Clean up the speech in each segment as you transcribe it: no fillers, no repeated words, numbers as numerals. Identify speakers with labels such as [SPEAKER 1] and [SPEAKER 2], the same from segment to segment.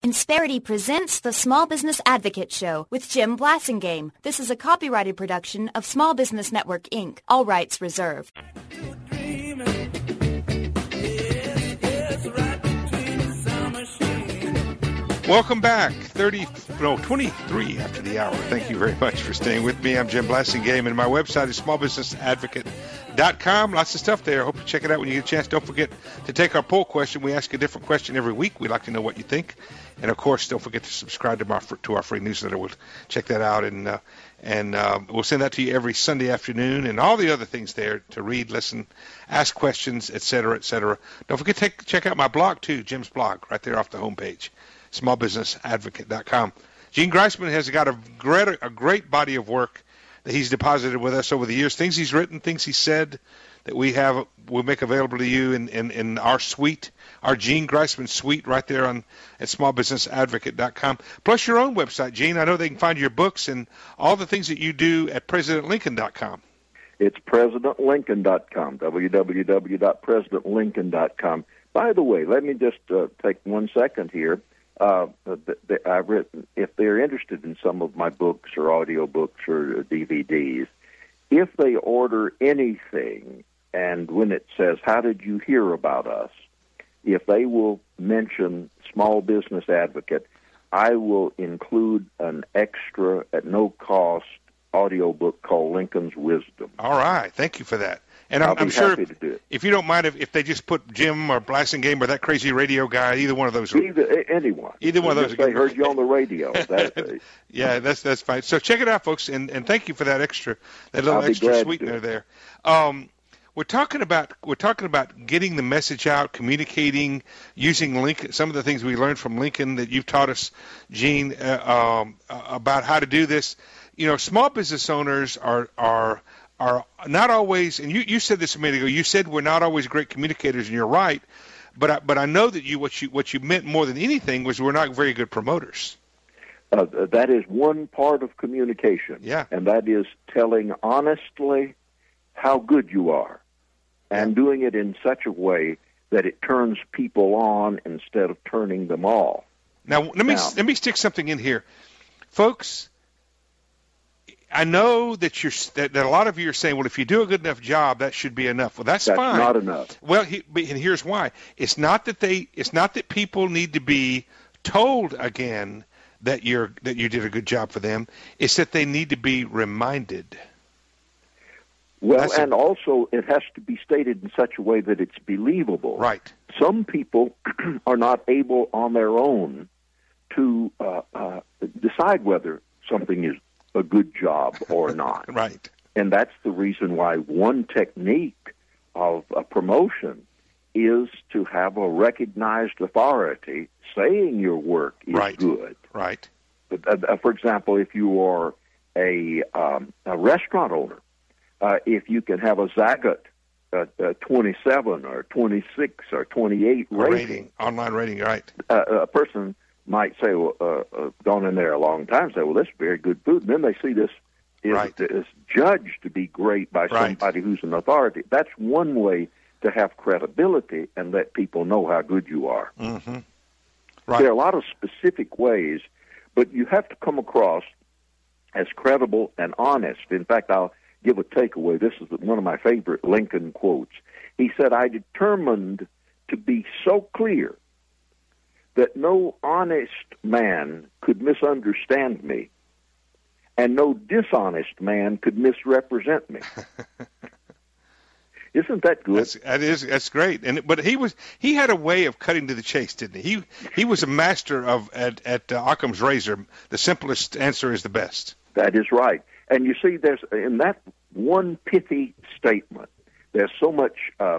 [SPEAKER 1] Insperity presents the Small Business Advocate Show with Jim Blasingame. This is a copyrighted production of Small Business Network, Inc. All rights reserved.
[SPEAKER 2] Welcome back. 23 after the hour. Thank you very much for staying with me. I'm Jim Blasingame, and my website is smallbusinessadvocate.com. Lots of stuff there. I hope you check it out when you get a chance. Don't forget to take our poll question. We ask a different question every week. We'd like to know what you think. And, of course, don't forget to subscribe to our free newsletter. We'll check that out, and we'll send that to you every Sunday afternoon, and all the other things there to read, listen, ask questions, et cetera, et cetera. Don't forget to check out my blog, too, Jim's blog, right there off the homepage, smallbusinessadvocate.com. Gene Greisman has got a great body of work that he's deposited with us over the years, things he's written, things he said that we'll make available to you in our suite, our Gene Greisman suite right there at smallbusinessadvocate.com, plus your own website, Gene. I know they can find your books and all the things that you do at PresidentLincoln.com.
[SPEAKER 3] It's PresidentLincoln.com, www.PresidentLincoln.com. By the way, let me just take 1 second here. I've written, if they're interested in some of my books or audio books or DVDs, if they order anything, and when it says, how did you hear about us, if they will mention Small Business Advocate, I will include an extra, at no cost, audio book called Lincoln's Wisdom.
[SPEAKER 2] All right. Thank you for that. And I'm sure if you don't mind, if they just put Jim or Blasingame or that crazy radio guy, either one of those.
[SPEAKER 3] Anyone.
[SPEAKER 2] Either one of those.
[SPEAKER 3] They heard you on the radio.
[SPEAKER 2] Yeah, that's fine. So check it out, folks, and thank you for that little extra sweetener there. We're talking about getting the message out, communicating, using Lincoln. Some of the things we learned from Lincoln that you've taught us, Gene, about how to do this. You know, small business owners are not always, and you said this a minute ago. You said we're not always great communicators, and you're right. But I know that what you meant more than anything was we're not very good promoters.
[SPEAKER 3] That is one part of communication, and that is telling honestly how good you are, and doing it in such a way that it turns people on instead of turning them off.
[SPEAKER 2] Now let me stick something in here, folks. I know that that a lot of you are saying, well, if you do a good enough job, that should be enough. Well, that's fine.
[SPEAKER 3] That's not enough.
[SPEAKER 2] Well, and here's why. It's not that people need to be told again that you did a good job for them. It's that they need to be reminded.
[SPEAKER 3] Well, and also it has to be stated in such a way that it's believable.
[SPEAKER 2] Right.
[SPEAKER 3] Some people are not able on their own to decide whether something is a good job or not.
[SPEAKER 2] Right.
[SPEAKER 3] And that's the reason why one technique of a promotion is to have a recognized authority saying your work is good.
[SPEAKER 2] Right.
[SPEAKER 3] For example, if you are a restaurant owner, if you can have a Zagat 27 or 26 or 28 rating,
[SPEAKER 2] online rating, right?
[SPEAKER 3] A person might say, gone in there a long time, say, well, this is very good food. And then they see this is judged to be great by somebody who's an authority. That's one way to have credibility and let people know how good you are.
[SPEAKER 2] Mm-hmm. Right.
[SPEAKER 3] There are a lot of specific ways, but you have to come across as credible and honest. In fact, I'll give a takeaway. This is one of my favorite Lincoln quotes. He said, I determined to be so clear that no honest man could misunderstand me, and no dishonest man could misrepresent me. Isn't that good?
[SPEAKER 2] That's great. But he had a way of cutting to the chase, didn't he? He was a master at Occam's razor. The simplest answer is the best.
[SPEAKER 3] That is right. And you see, there's in that one pithy statement, there's so much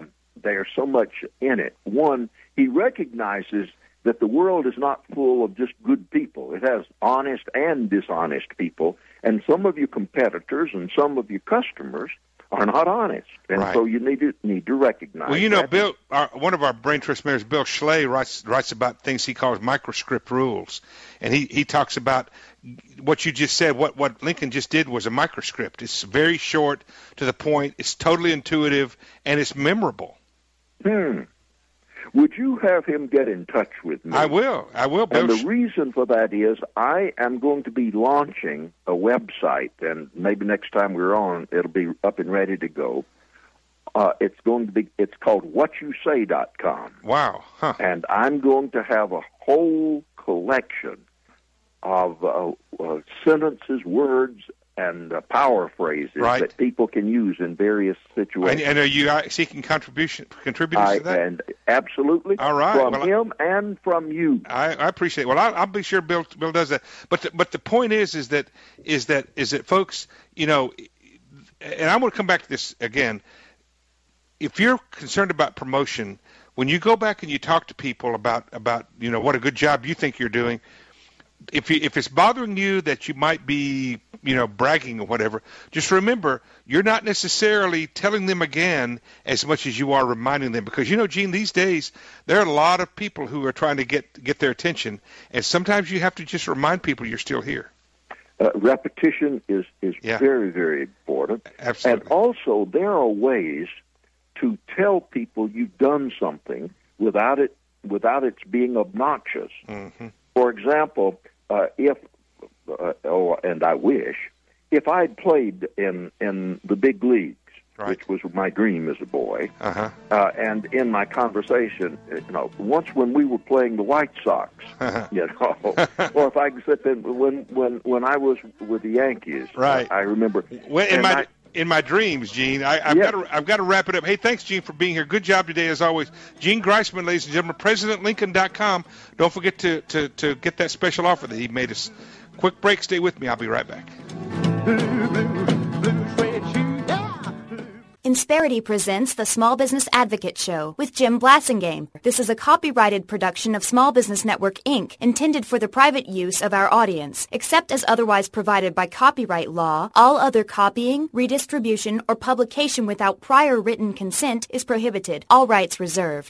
[SPEAKER 3] in it. One, he recognizes that the world is not full of just good people. It has honest and dishonest people, and some of your competitors and some of your customers are not honest, and so you need to recognize.
[SPEAKER 2] Well, you know,
[SPEAKER 3] that.
[SPEAKER 2] Bill, one of our Brain Trust members, Bill Schley, writes about things he calls microscript rules, and he talks about what you just said. What Lincoln just did was a microscript. It's very short, to the point. It's totally intuitive, and it's memorable.
[SPEAKER 3] Would you have him get in touch with me?
[SPEAKER 2] I will, Bill.
[SPEAKER 3] And the reason for that is I am going to be launching a website, and maybe next time we're on, it'll be up and ready to go. It's called whatyousay.com.
[SPEAKER 2] Wow. Huh.
[SPEAKER 3] And I'm going to have a whole collection of sentences, words, and power phrases that people can use in various situations.
[SPEAKER 2] And are you seeking contributors to that?
[SPEAKER 3] And absolutely.
[SPEAKER 2] All right.
[SPEAKER 3] From him and from you.
[SPEAKER 2] I appreciate it. Well, I'll be sure Bill does that. But the point is that folks, you know, and I'm going to come back to this again. If you're concerned about promotion, when you go back and you talk to people about you know what a good job you think you're doing, if it's bothering you that you might be, you know, bragging or whatever, just remember you're not necessarily telling them again as much as you are reminding them, because, you know, Gene, these days there are a lot of people who are trying to get their attention, and sometimes you have to just remind people you're still here.
[SPEAKER 3] Repetition is very, very important.
[SPEAKER 2] Absolutely.
[SPEAKER 3] And also there are ways to tell people you've done something without it being obnoxious.
[SPEAKER 2] Mm-hmm.
[SPEAKER 3] For example, and I wish, if I'd played in the big leagues, which was my dream as a boy, and in my conversation, you know, once when we were playing the White Sox, you know, or if I could sit there when I was with the Yankees, I remember.
[SPEAKER 2] In my dreams, Gene, I've got to wrap it up. Hey, thanks, Gene, for being here. Good job today, as always. Gene Greisman, ladies and gentlemen, PresidentLincoln.com. Don't forget to get that special offer that he made us. Quick break. Stay with me. I'll be right back.
[SPEAKER 1] Insperity presents the Small Business Advocate Show with Jim Blasingame. This is a copyrighted production of Small Business Network, Inc., intended for the private use of our audience. Except as otherwise provided by copyright law, all other copying, redistribution, or publication without prior written consent is prohibited. All rights reserved.